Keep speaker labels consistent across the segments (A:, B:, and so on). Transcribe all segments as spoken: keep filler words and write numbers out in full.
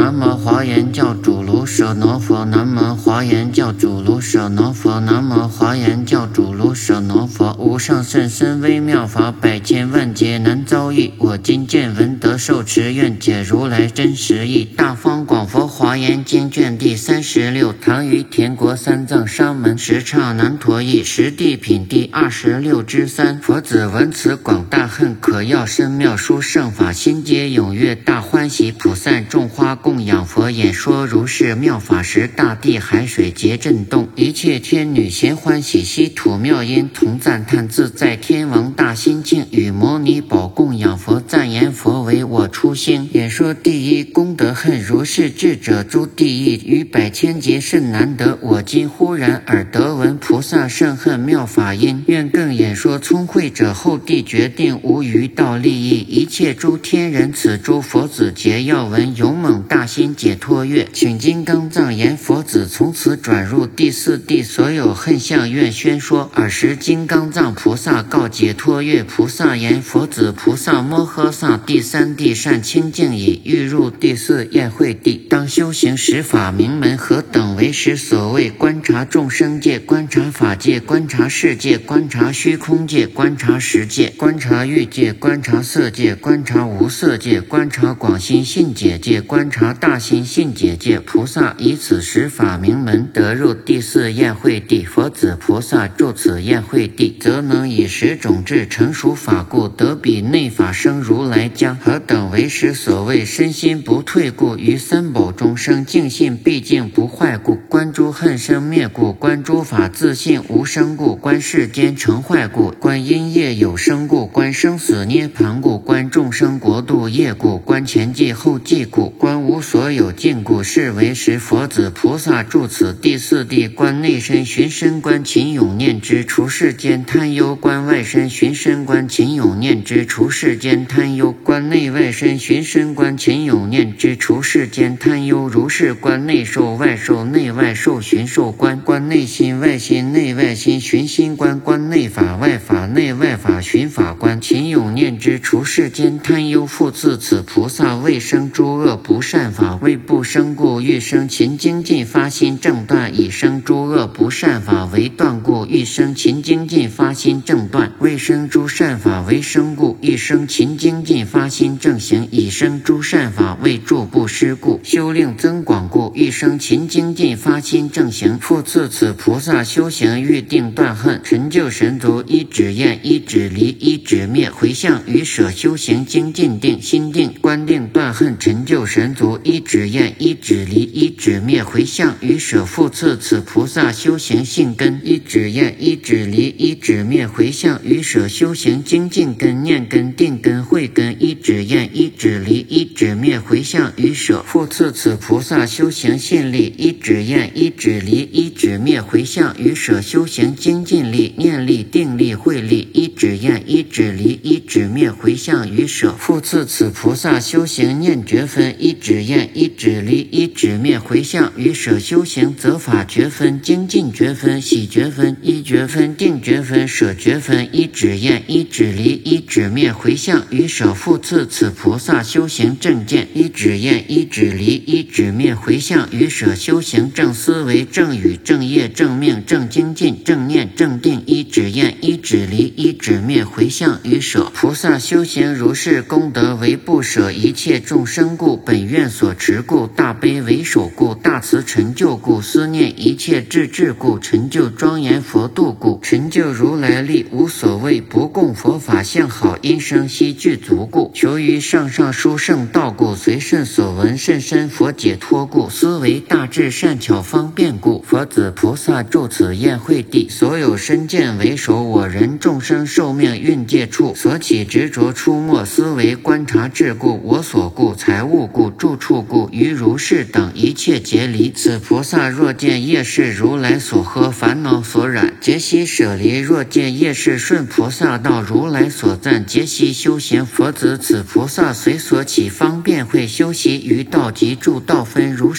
A: 南无华严教主卢舍那佛，南无华严教主卢舍那佛，南无华严教主卢舍那佛。无上甚深微妙法，百千万劫难遭遇。我今见闻得受持，愿解如来真实义。大方广佛华严经卷第三十六，唐于田国三藏沙门十刹难陀译，十地品第二十六之三。佛子闻此广大恨，可要深妙殊胜法，心皆踊跃大欢喜。普散众花供养佛，演说如是妙法时，大地海水皆震动，一切天女咸欢喜，悉土妙音同赞叹自在天王大心境，与摩尼宝供养佛，赞言佛为我初心。演说第一功德恨，如是智者诸地狱，于百千劫甚难得。我今忽然耳得闻菩萨甚恨妙法音，愿更演说聪慧者，后地决定无余道利益。一切诸天人，此诸佛子皆要闻勇猛大心解脱乐，请金刚藏言佛子从此转入第四地，所有恨相愿宣说。尔时金刚藏菩萨告解脱乐菩萨言：佛子菩萨摩诃萨第三地善清净已，欲入第四宴会地，当修行十法明门。何等为实？所谓观察众生界，观察法界，观察世界，观察虚空界，观察实界，观察欲界，观察色界，观察无色界，观察广心信解界，观察大心信解界。菩萨以此十法明门，得入第四宴会地。佛子菩萨住此宴会地，则能以十种智成熟法故，得彼内法生如来家。何等为实？所谓身心不退故，于三宝中生净信毕竟不坏故，观诸恨生灭故，观诸法自性无生故，观世间成坏故，观因业有生故，观生死涅盘故，观众生国度业故，观前际后际故，观无所有尽故。是为实。佛子菩萨住此第四地，观内身寻身观，勤咏念之，除世间贪忧；观外身寻身观，勤咏念之，除世间贪忧；观内外身寻身观，勤咏念之，除世间贪忧。如是观内受外受内外受寻受观，观内心外心内外心寻心观，观内法外法内外法寻法观，勤咏念之，除世间贪忧。复次此菩萨未生诸恶不善法，为不生故欲生勤精进发心正断，以生诸恶不善法为断故欲生勤精进发心正断，为生诸善法为生故欲生勤精进发心正行，以生诸善法为助不失故修令增广故欲生勤精进发心正行。复次此菩萨修行欲定断恨，成就神足，一止厌一止离一止灭，回向于舍修行精进定心定观定断恨，成就神足，一止厌一止离一止灭，回向于舍。复次此菩萨修行性根，一止厌一止离一止灭，回向于舍修行精进根念根定根慧根，一止厌一止离一止灭，回向于舍。复次此菩萨修行信力，一止厌一止离一止灭，回向于舍修行精进力念力定力慧力，一止厌一止离一止灭，回向于舍。复次此菩萨修行念觉分，一止厌一止离一止灭，回向于舍修行则法觉分精进觉分喜觉分一觉分定觉分舍觉分，一止厌一止离一止灭，回向于舍。复次此菩萨修行正见，一止厌一止离一止灭，回向于舍修行正思维正语正业正命正精进正念正定，一止厌一止离一止灭，回向于舍。菩萨修行如是功德，为不舍一切众生故，本愿所持故，大悲为首故，大慈成就故，思念一切智智故，成就庄严佛度故，成就如来力，无所谓不共佛法相好因生悉具足故，求于上上殊胜道故，随顺所闻甚深佛解脱故，思维大智善巧方便故。佛子菩萨住此宴会地，所有身见为首我人众生寿命运界处，所起执着出没思维观察智故，我所故财物故住处故，于如是等一切劫离。此菩萨若见业是如来所呵烦恼所染，皆悉舍离；若见业是顺菩萨道如来所赞，皆悉修行。佛子此菩萨随所起方便会修习于道及助道分，如是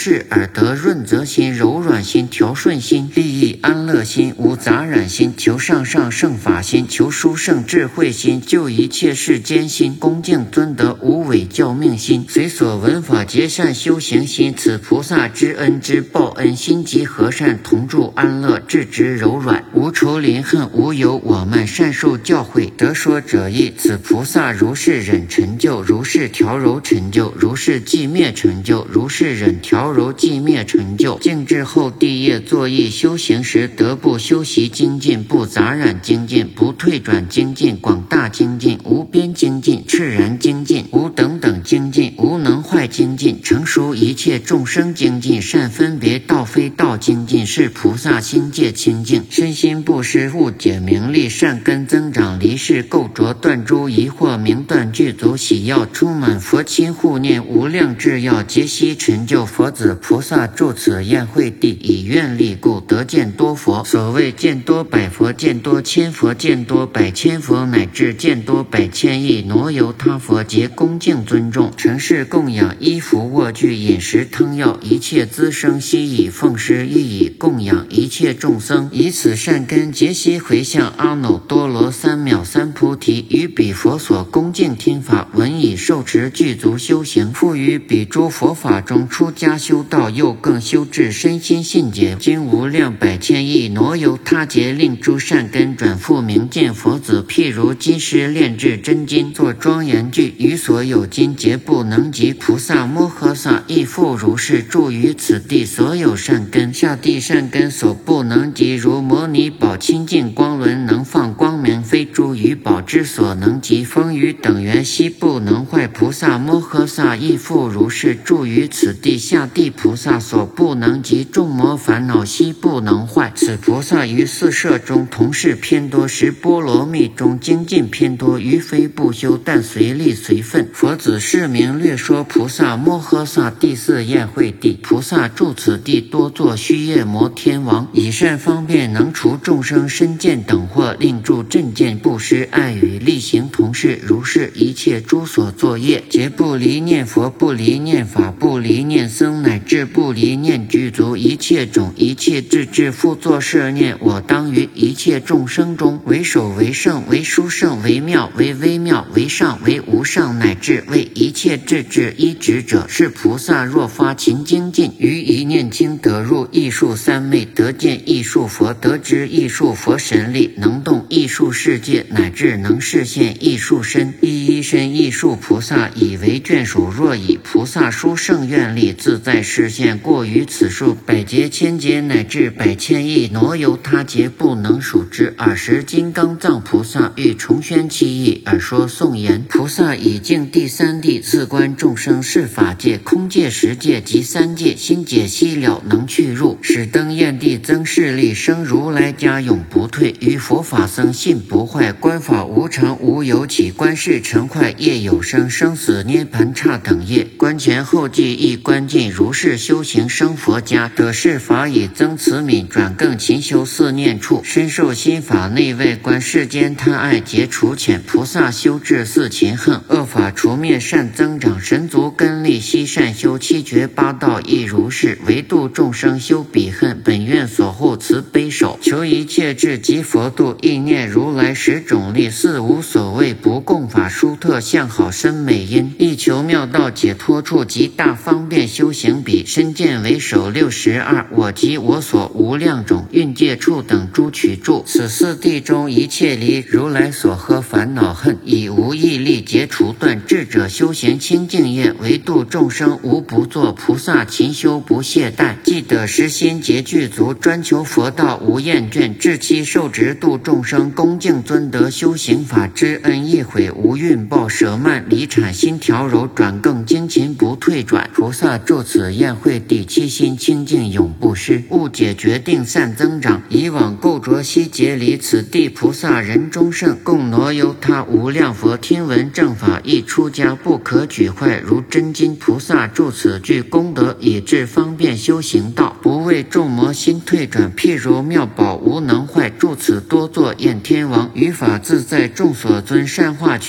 A: 是耳得润泽心、柔软心、调顺心、利益安乐心、无杂染心、求上上圣法心、求殊胜智慧心、救一切世间心、恭敬尊德无伪教命心、随所闻法结善修行心，此菩萨知恩之报恩心及和善同住安乐智直柔软，无仇临恨，无有我慢，善受教诲，得说者意。此菩萨如是忍成就，如是调柔成就，如是寂灭成就，如是忍调柔寂灭成就。静至后地业作意修行时，得不修习精进，不杂染精进，不退转精进，广大精进，无边精进，炽然精进，无等等精进，无能坏精进，成熟一切众生精进，善分别道非道精进，是菩萨心界清净，身心不失，误解名利，善根增长，离世垢浊，断诸疑惑，明断具足，喜要充满，佛亲护念，无量智要，结悉成就。佛子菩萨住此宴会地，以愿力故，得见多佛。所谓见多百佛，见多千佛，见多百千佛，乃至见多百千亿挪游他佛，皆恭敬尊重，承事供养，衣服卧具饮食汤药，一切资生悉以奉施，亦以供养一切众生，以此善根结悉回向阿耨多罗三藐三菩提，于彼佛所恭敬听法，闻以受持具足修行，复于彼诸佛法中出家修道，又更修至身心信解，经无量百千亿挪游他劫，令诸善根转复明见佛子。譬如金师炼制真金，作庄严具，于所有金皆不能及。菩萨摩诃萨亦复如是，住于此地所有善根，下地善根所不能及，如摩尼宝清净光轮，能放光明，非诸余宝之所能及。风雨等缘悉不能坏。菩萨摩诃萨亦复如是，住于此地下地菩萨所不能及，众魔烦恼悉不能坏。此菩萨于四摄中同事偏多，十波罗蜜中精进偏多，于非不修，但随力随分。佛子是名略说菩萨摩诃萨第四宴会地。菩萨住此地，多作须夜摩天王，以善方便能除众生身见等惑，令住正见不失，爱语力行同事。如是一切诸所作业，皆不离念佛，不离念法，不离念僧，乃至不离念具足一切种一切智智，复作摄念：我当于一切众生中，为首为圣，为殊胜，为妙，为微妙，为上，为无上，乃至为一切智智依止者。是菩萨若发勤精进，于一念经得入艺术三昧，得见艺术佛，得知艺术佛神力，能动艺术世界，乃至能示现艺术身。一一身艺术菩萨以为眷属，若以菩萨殊胜愿力，自在示现，过于此数，百劫千劫乃至百千亿挪游他劫，不能数之。尔时金刚藏菩萨欲重宣其意，而说颂言：菩萨以净第三地，自观众生是法界、空界、十界及三界，心解析了，能去入，使登焰地，增势力，生如来家，永不退。于佛法僧信不坏，观法无常，无有起，观世成坏，业有生，生死涅盘刹等业，观前后继亦观尽，如是修行生佛家，得是法以增慈悯，转更勤修四念处，深受心法内外观，世间贪爱皆除浅。菩萨修治四勤恨，恶法除灭，善增长，神足根力悉善修，七绝八道亦如是。唯度众生修彼恨，本愿所护慈悲手，求一切智及佛度，意念如来十种力，四无所谓，不共法殊特相好深美因，亦求妙道解脱处，极大方便修行彼。身见为首六十二，我及我所无量种蕴界处等诸取住。此四地中一切离如来所呵烦恼恨，以无毅力劫除断。智者修行清净业，唯度众生无不作。菩萨勤修不懈怠，既得实心结具足，专求佛道无厌倦，至期受持度众生，恭敬尊德修行法，知恩亦毁无运报，舍慢离产心调柔，转更精勤不退转。菩萨住此宴会地，七心清净永不失，误解决定善增长。以往垢浊悉结离，此地菩萨人中圣，共挪游他无量佛，听闻正法亦出家，不可举坏。如真金菩萨住此具功德，以致方便修行道，不为众魔心退转。譬如妙宝无能坏，住此多作焰天王，于法自在众所尊，善化群生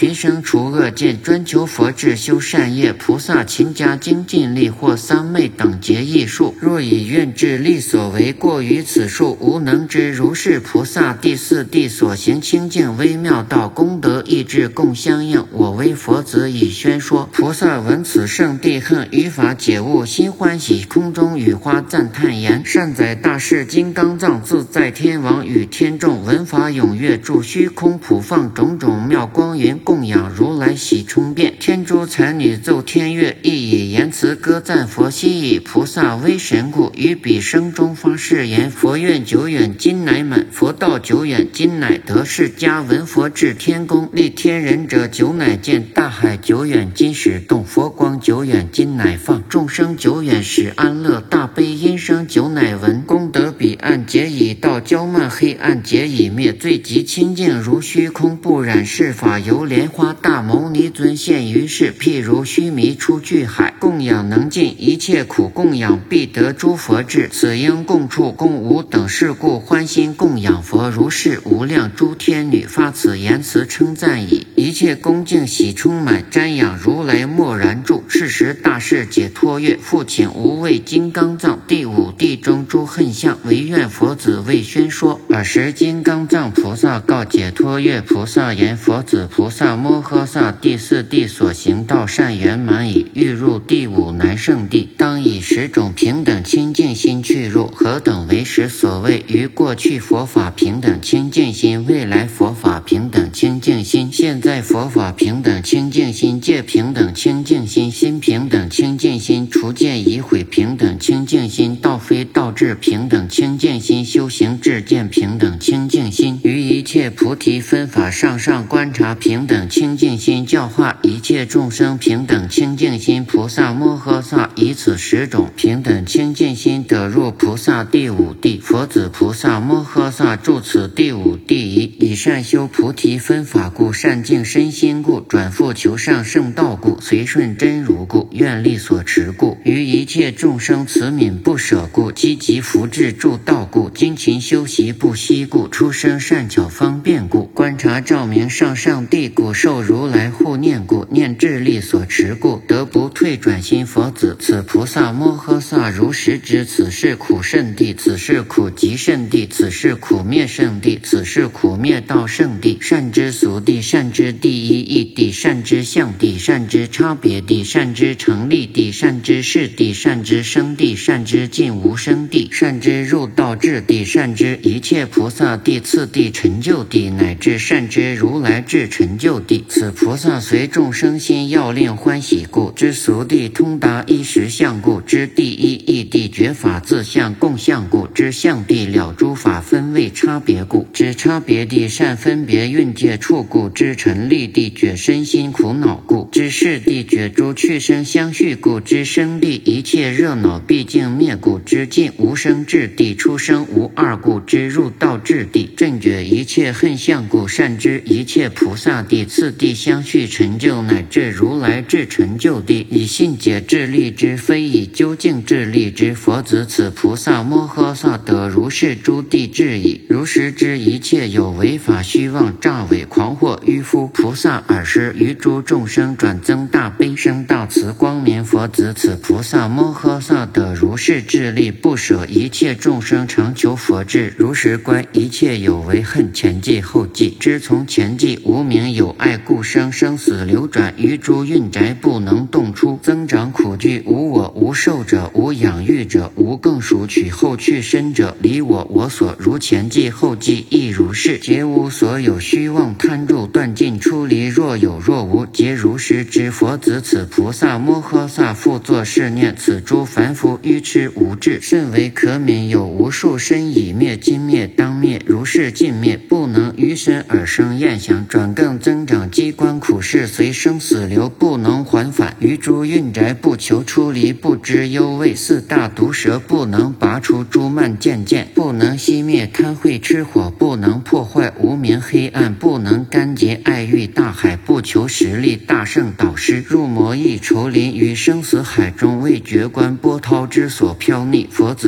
A: 除恶见，专求佛智修善业。菩萨勤加精进力，或三昧等结义数。若以愿智力所为过于此数，无能知。如是菩萨第四谛所行清净微妙道，功德意志共相应。我为佛子已宣说。菩萨闻此圣谛恨，于法解悟，心欢喜，空中雨花赞叹言：善哉大士金刚藏，自在天王与天众，闻法踊跃住虚空，普放种种妙光云，供养如来喜充遍。天诸才女奏天乐，亦以言辞歌赞佛。悉以菩萨威神故，于彼生中发誓言：佛愿久远，今乃满；佛道久远，今乃得。释迦闻佛至天宫，立天人者久乃见。大海久远，今始动；佛光久远，今乃放。众生久远，始安乐；大悲音声久乃闻。功德彼岸劫已到，骄慢黑暗劫已灭。最极清净如虚空，不染世法由莲花。大牟尼尊现于世，譬如须弥出巨海，供养能尽一切苦，供养必得诸佛智。此应共处共无等事故，欢心供养佛。如是无量诸天女发此言辞称赞已，一切恭敬喜充满，瞻仰如来默然住。是时大士解脱乐，复请无畏金刚藏。第五谛中诸恨相，唯愿佛子为宣说。尔时金刚藏菩萨告解脱乐菩萨言：佛子菩萨摩诃萨第四谛所行道善圆满矣，欲入第五难胜地，当以十种平等清净心去入。何等为十所谓？于过去佛法平等清净心，未来佛法平等清净心，现在佛法平等清净心，界平等清净心，心平等清净心，除见已毁平等清净心，道非道智平等清净心，修行智见平等清净心，于一切菩提分法上上观察平等清净心，教化一切众生平等清净心。菩萨摩诃萨以此十种平等清净心得入菩萨第五谛。佛子菩萨摩诃萨住此第五谛仪，以善修菩提分法故，善净身心故，转复求上圣道故，随顺真如故，愿力所持故，于一切众生慈悯不舍故，积极福智助道故，精勤修习不息故，出生善巧方便故，观察照明上上帝故，受如来护念故，念智力所持故，得不退转心佛子。此菩萨摩诃萨如实知此是苦圣地，此是苦集圣地，此是苦灭圣地，此是苦灭道圣地。善知俗地，善知第一义地，善知相地，善知差别地，善知成立地，善知事地，善知生地，善知尽无生地，善知入道智地，善知一切菩萨地次第成就地，乃至善知如来智成就地。此菩萨随众生心要令欢喜故，知俗地通达一实相故，知第一义地觉法自相共相故，知相地了诸法分位差别故，知差别地善分别蕴界处故，知成立地觉身心苦恼故，知事地觉诸去生相续故，知生地一切热恼毕竟灭故，知尽无生智地出生无二故，知入道智地正觉一切恨相故，善知一切菩萨地次第相续成就，乃至如来智成就地，以信解智力之，非以究竟智力之。佛子此菩萨摩诃萨得如是诸地智矣。如实知一切有为法虚妄诈伪狂惑迂夫菩萨尔时于诸众生转增大悲生大慈光明。佛子此菩萨摩诃萨得如是智力，不舍一切众生常求佛智，如实观一切有为恨前际后际，知从前际无明有爱故生生死流转，于诸蕴宅不能动出，增长苦惧，无我无受者，无养育者，无更属取后去身者，离我我所，如前际后际亦如是，皆无所有虚妄贪著断尽出离，若有若无，皆如实知。佛子此菩萨摩诃萨复作是念：此诸凡夫愚痴无智，甚为可悯，有无数身已灭，今灭当灭，如是尽灭，不能于身而生厌想，转更增长机关苦事，随生死流不能还返，于诸蕴宅不求出离，不知忧畏，四大毒蛇不能拔除，诸慢渐渐不能熄灭，贪恚痴火不能破坏，无明黑暗不能干结，爱欲大海不求实力，大圣导师入魔役愁林，于生死海中为绝观波涛之所飘溺。佛子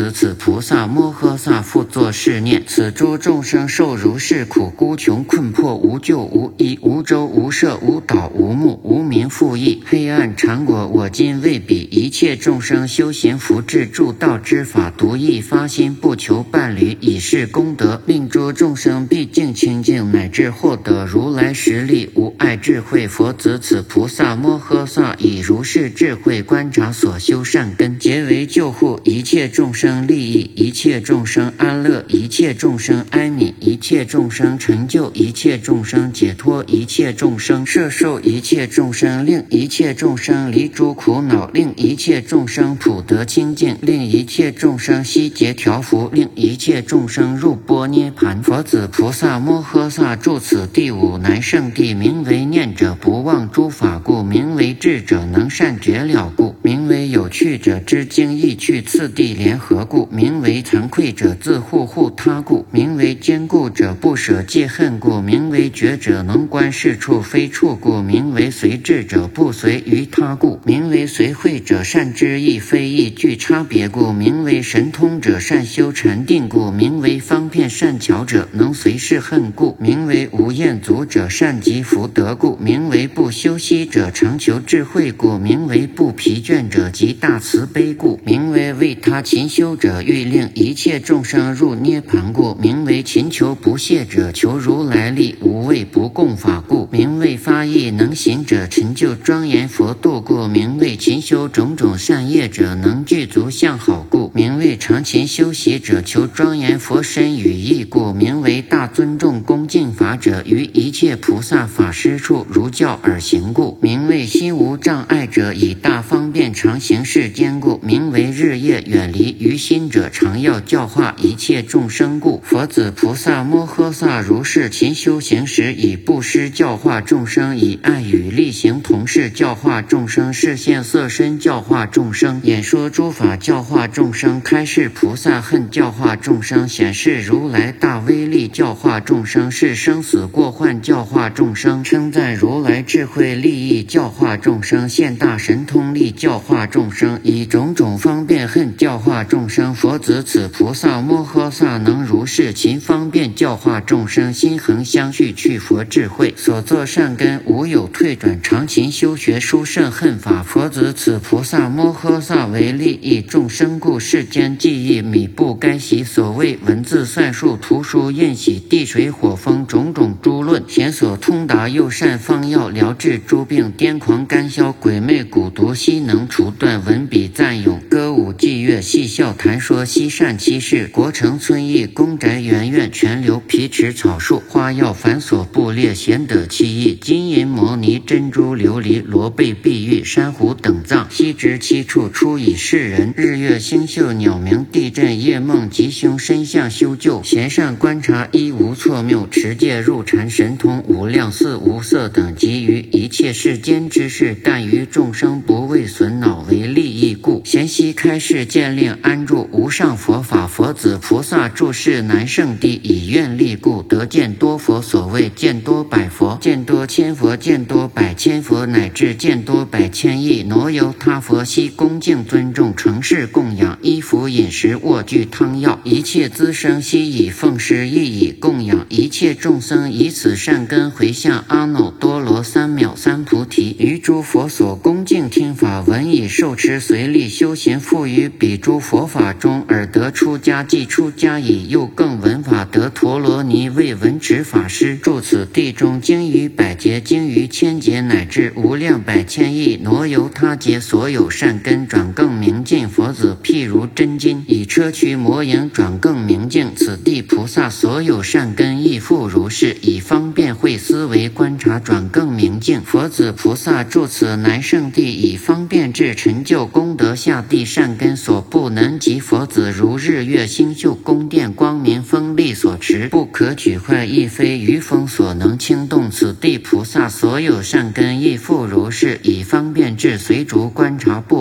A: 子此菩萨摩诃萨复作是念：此诸众生受如是苦，孤穷困迫，无救无依，无舟无舍，无岛无木，无名复义，黑暗缠果。我今为彼一切众生修行福智助道之法，独一发心，不求伴侣，以是功德，令诸众生毕竟清净，乃至获得如来实力无碍智慧。佛子此菩萨摩诃萨以如是智慧观察所修善根，皆为救护一切众生利益，一切众生安乐，一切众生安悯，一切众生成就，一切众生解脱，一切众生摄受，一切众生令一切众生离诸苦恼，令一切众生普得清净，令一切众生悉结调伏，令一切众生入般涅盘。佛子菩萨摩诃萨住此第五难胜地，名为念者不忘诸法故，名为智者能善觉了故，名为有趣者知经义趣，次第联合故，名为惭愧者自护护他故，名为坚固者不舍戒恨故，名为觉者能观是处非处故，名为随智者不随于他故，名为随慧者善知义非义具差别故，名为神通者善修禅定故，名为方便善巧者能随是恨故，名为无厌足者善积福德故，名为不休息者常求智慧故，名为不疲倦者极大慈悲故，名为为他勤修者欲令一切众生入涅盘故，名为勤求不懈者求如来力无畏不共法故，名为发意能行者成就庄严佛度故，名为勤修种种善业者能具足相好故，名为常勤修习者求庄严佛身语意故，名为大尊重恭敬法者于一切菩萨法师处如教而行故，名为心无障碍者以大方便常行世间故，名为日夜远离于心者常要教化一切众生故。佛子菩萨摩诃萨如是勤修行时，以布施教化众生，以爱语力行同事教化众生，视现色身教化众生，演说诸法教化众生，开示菩萨恨教化众生，显示如来大威力教化众生，是生死过患教化众生，称赞如来智慧利益教化众生，现大神通力教化众生，以种种方便恨教化众生。佛子此菩萨摩诃萨能如是勤方便教化众生，心恒相续去佛智慧，所作善根无有退转，常勤修学殊胜恨法。佛子此菩萨摩诃萨为利益众生故，世间记忆米不该习，所谓文字算术图书印喜地水火风种种诸论，贤所通达又善方药疗治诸病，癫狂干消鬼魅蛊毒，悉能除断。文笔赞咏歌舞伎乐戏笑谈说，悉善其事。国城村邑公宅园院泉流皮池草树花药繁琐布列贤德器艺，金银摩尼珍珠琉璃罗贝碧玉珊瑚等藏，悉植七处出以示人。日月星宿鸟鸣地震夜梦吉凶身相修救，贤善观察一无错谬，持戒入禅神通无量四无色等，及于一切世间之事，但于众生不为损恼为利益故，贤悉开示见令安住无上佛法。佛子菩萨住世难胜地，以愿力故得见多佛，所谓见多百佛，见多千佛，见多百千佛，乃至见多百千亿挪由他佛，悉恭敬尊重承事供养，衣服饮食卧具汤药一切资生，悉以奉施亦以供养一切众生，以此善根回向阿耨多罗三藐三菩提，于诸佛所恭敬听法，闻以受持，随力修行，复于彼诸佛法中而得出家，即出家已，又更闻法得陀罗尼为闻持法师，住此地中，经于百劫，经于千劫，乃至无量百千亿挪由他劫，所有善根转更明净。佛子譬如真金，以砗磲磨银转更明净。此地菩萨所有善根亦复如是，以方便慧思维观察转更明净。佛子菩萨住此难胜地，以方便智成就功德下地善根所不能及。佛子如日月星宿宫殿光明锋利所持，不可取坏，亦非余风所能轻动。此地菩萨所有善根亦复如是，以方便智随逐观察不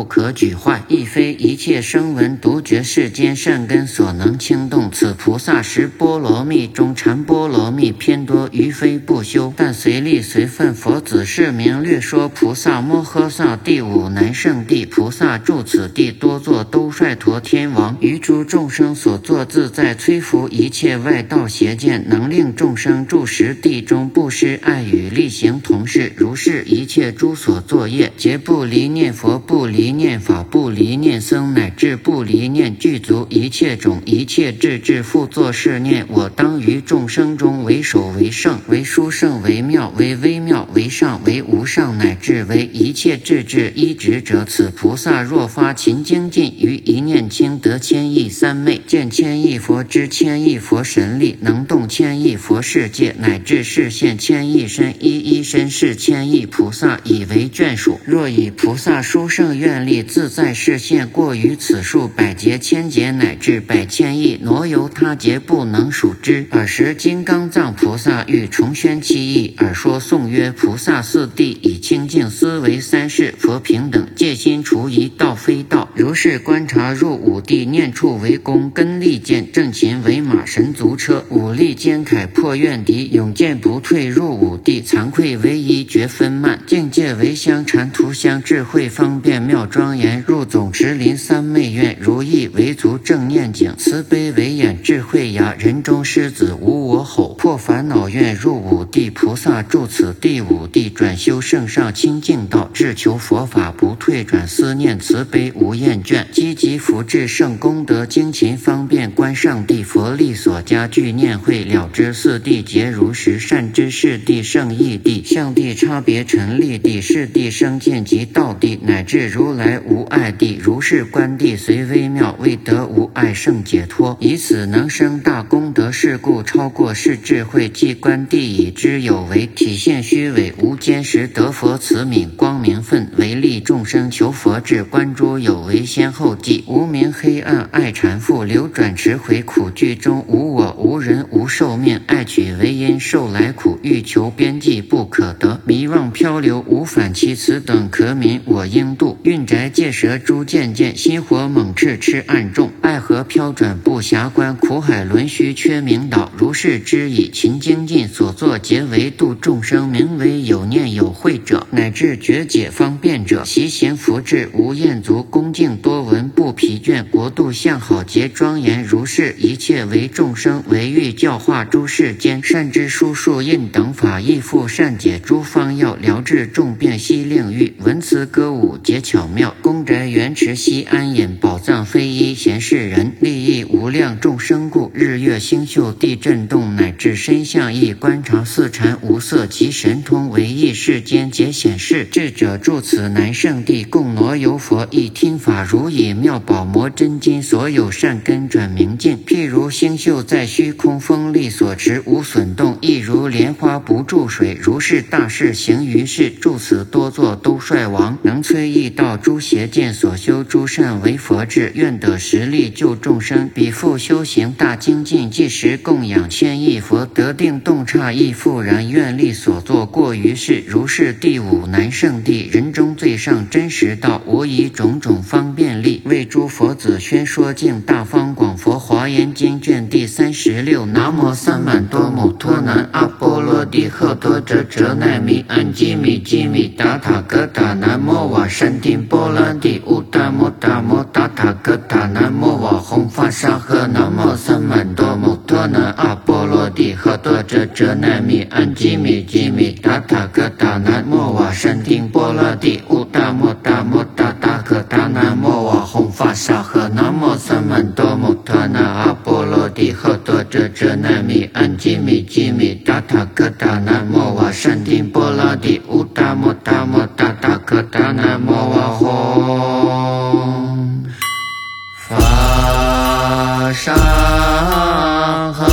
A: 不可举坏，亦非一切声闻独觉世间善根所能轻动。此菩萨十波罗蜜中禅波罗蜜偏多，余非不修，但随力随分佛子是名略说。菩萨摩诃萨第五南圣地，菩萨住此地多作兜率陀天王，于诸众生所作自在摧伏一切外道邪见，能令众生住实地中不失爱语，力行同事。如是一切诸所作业，皆不离念佛，不离念法，不离念僧，乃至不离念具足一切种一切智智复作是念：我当于众生中为首为圣，为殊胜，为妙，为微妙，为上，为无上，乃至为一切智智依止者。此菩萨若发勤精进，于一念轻得千亿三昧，见千亿佛之千亿佛神力，能动千亿佛世界，乃至示现千亿身，一一身是千亿菩萨，以为眷属。若以菩萨殊胜愿力自在示现，过于此数百劫千劫乃至百千亿，挪由他劫不能数之。尔时金刚藏菩萨欲重宣其意，尔说颂曰：菩萨四谛以清净思维三世，佛平等戒心除疑，道非道。如是观察入五谛，念处为弓，根利剑，正勤为马，神足车，武力坚铠破怨敌，勇健不退入五谛，惭愧为一绝分慢，境界为香禅图香，智慧方便妙庄严，入总持林三昧院，如意为足正念境，慈悲为眼，智慧牙，人中狮子无我吼，破烦恼愿入五谛。菩萨住此第五谛，转修圣上清净道，志求佛法不退转，思念慈悲无厌倦，积极福至圣功德，精勤方便观上帝佛力所加具念会，了知四谛皆如实，善知识谛圣义谛相谛差别陈立谛是谛生见及道谛，乃至如来无碍谛。如是观谛随微妙，为得无碍圣解脱，以此能生大功德，是故超过世智慧，即观谛已知有为，体现虚伪无坚实，得佛慈悯光明分，为利众生求佛智，观诸有为先后记，无明黑暗爱缠缚，流转迟回苦剧中，无我无人无寿命，爱取为因受来苦，欲求边际不可得，迷妄漂流无反期，此等可悯我应度。运宅戒蛇诸渐渐，心火猛炽痴暗重，爱河飘转不暇观，苦海轮虚缺明导。如是知以勤精进所作皆为度众生，名为有念有慧者，乃至觉解方便者，习行福智无厌足，恭敬多闻不疲倦，国度相好结庄严。如是一切为众生，为欲教化诸世间，善知书数印等法，亦复善解诸方药，疗治众病悉令欲，文辞歌舞皆巧妙，宫宅园池悉安隐，宝藏非一闲世人，利益无量众生故，日月星宿地震动，乃至身相意观察四禅无色及神通，为异世间皆显示。智者住此南圣地，共挪由佛亦听法，如以妙宝摩真金，所有善根转明镜，譬如星宿在虚空，风力所持无损动，亦如莲花不注水。如是大事行于世，住此多作兜率王，能摧异道诸邪见，所修诸善为佛智，愿得实力救众生。彼复修行大精进，即时供养千亿佛，得定洞刹亦复然，愿力所作过于世。如是第五南圣地，人中最上真实道，我以种种方便力，为诸佛子宣说净大方广佛华严经卷第三十六。南无三满多母托南阿波罗帝赫多哲哲奈米安基米基米达塔格达南无瓦山丁波兰帝乌达摩达摩达塔格达南无瓦弘法沙诃南无三满多母托南阿波罗帝赫多哲哲奈米安基米基米达塔格达南无瓦山丁波兰帝乌达摩达摩达塔格达南无瓦弘法沙诃南无三满多母托南阿波罗帝赫多哲哲奈米安基米基米达塔格达南无瓦山丁波兰帝乌达摩达摩达塔格达南无瓦弘法沙诃。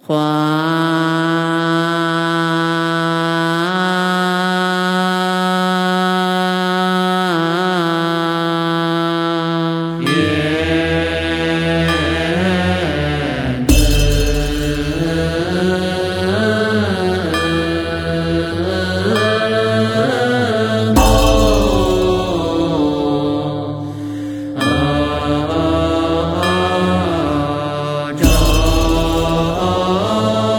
A: 花。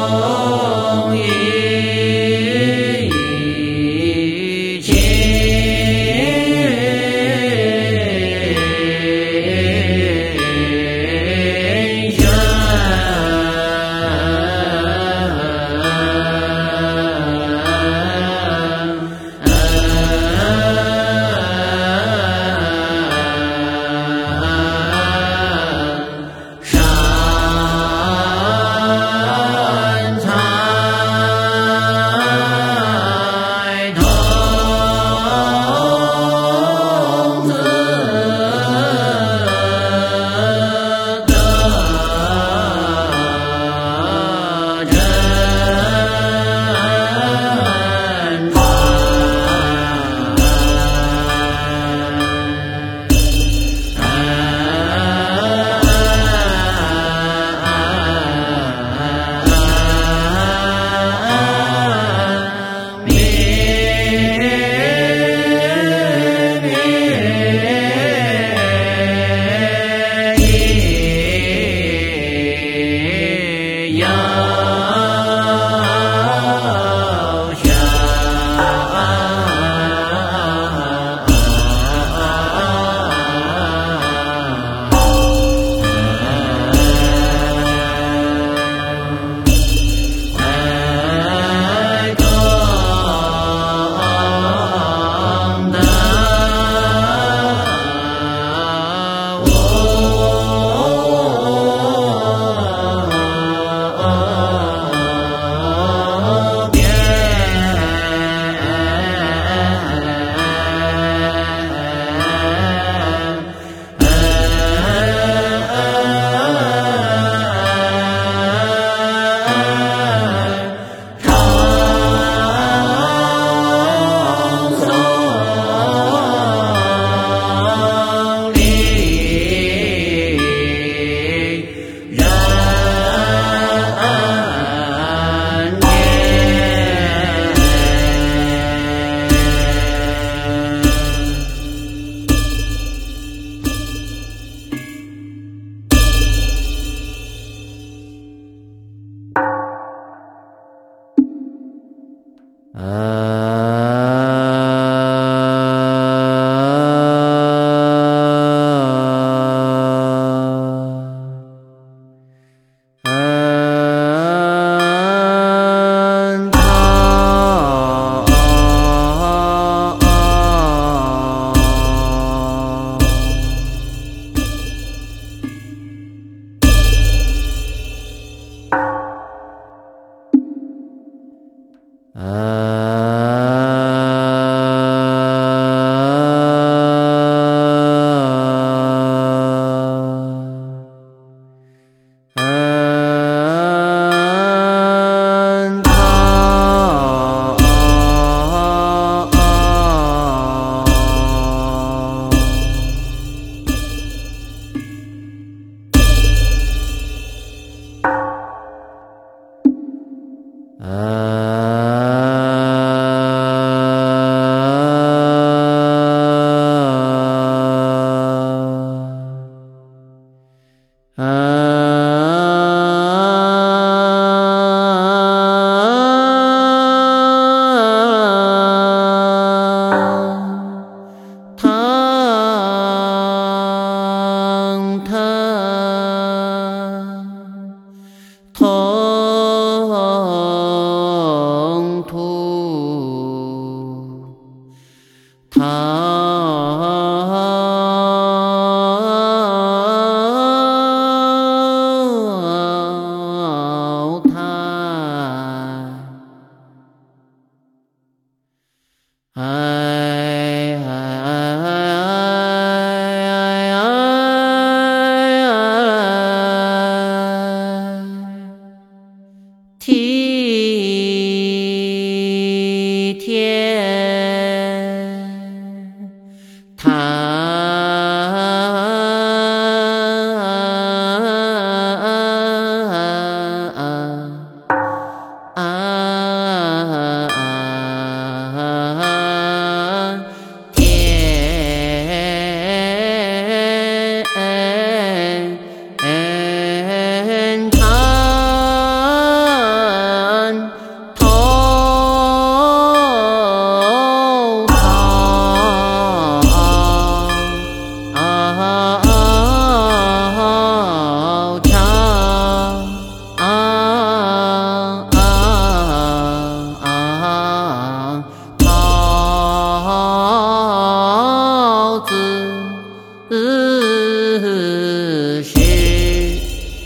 A: 是。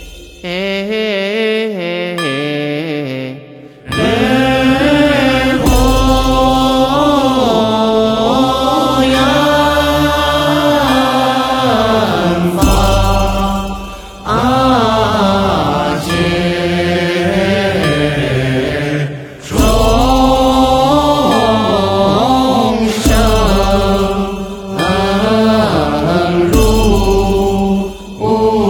A: 人佛缘法界众生如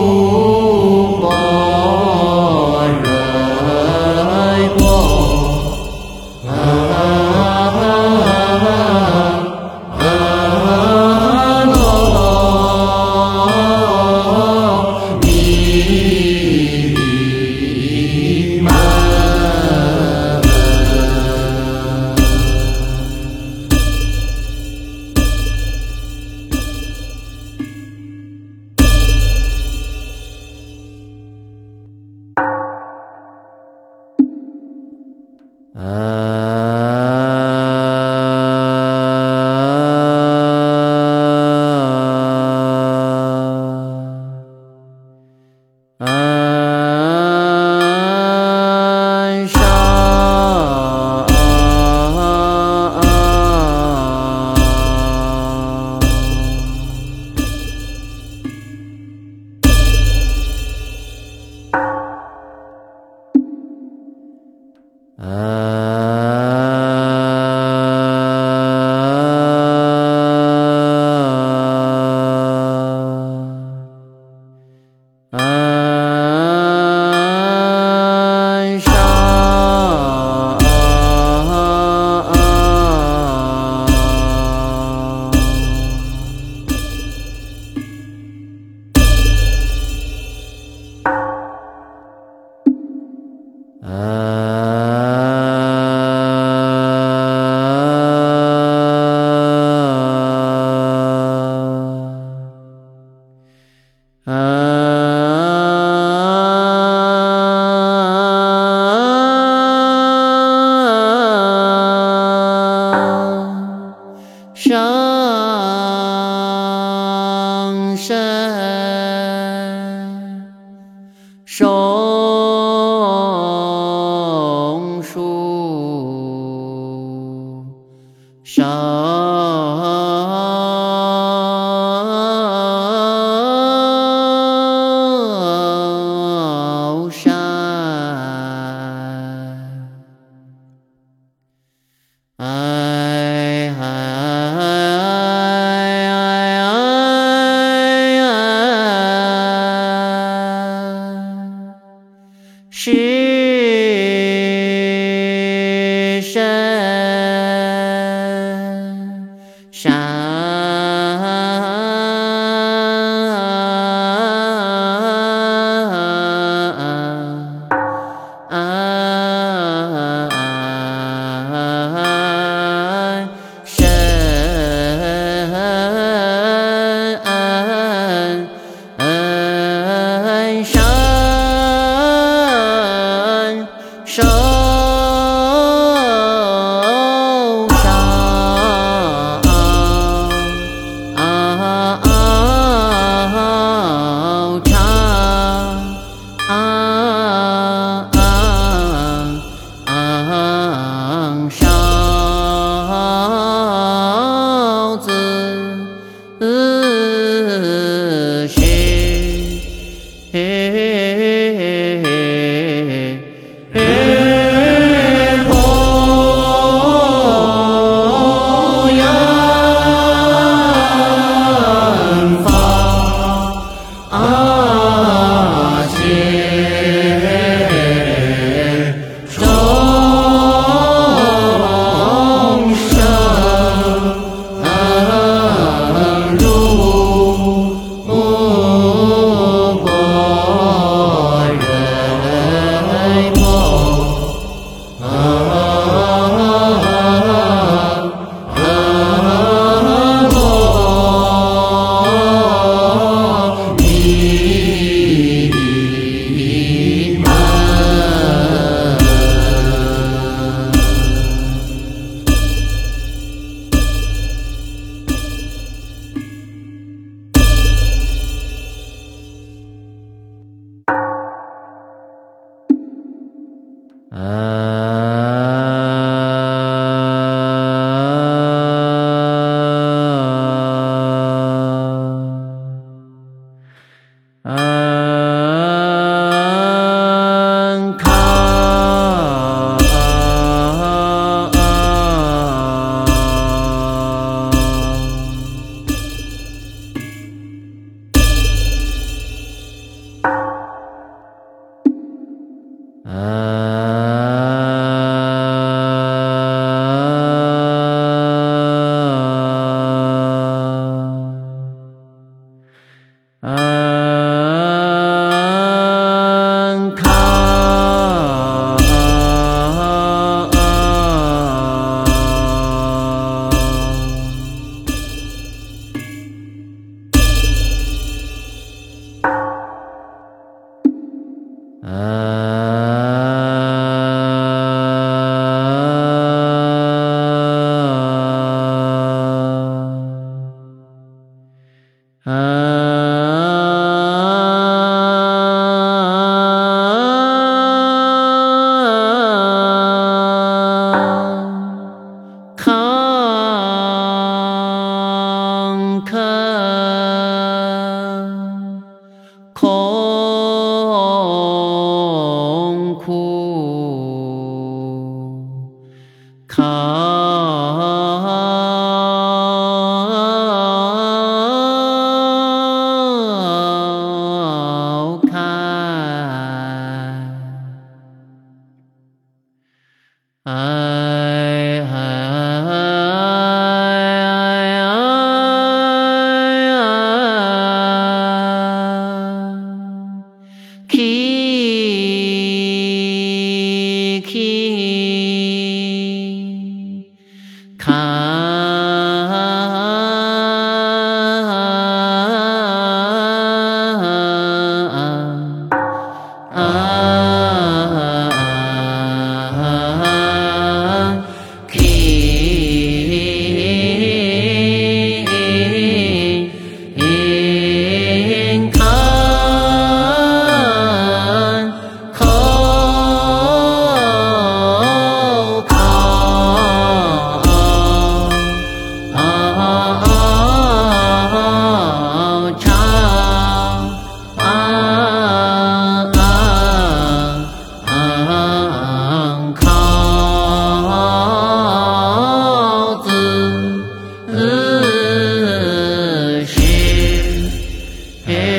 A: Hey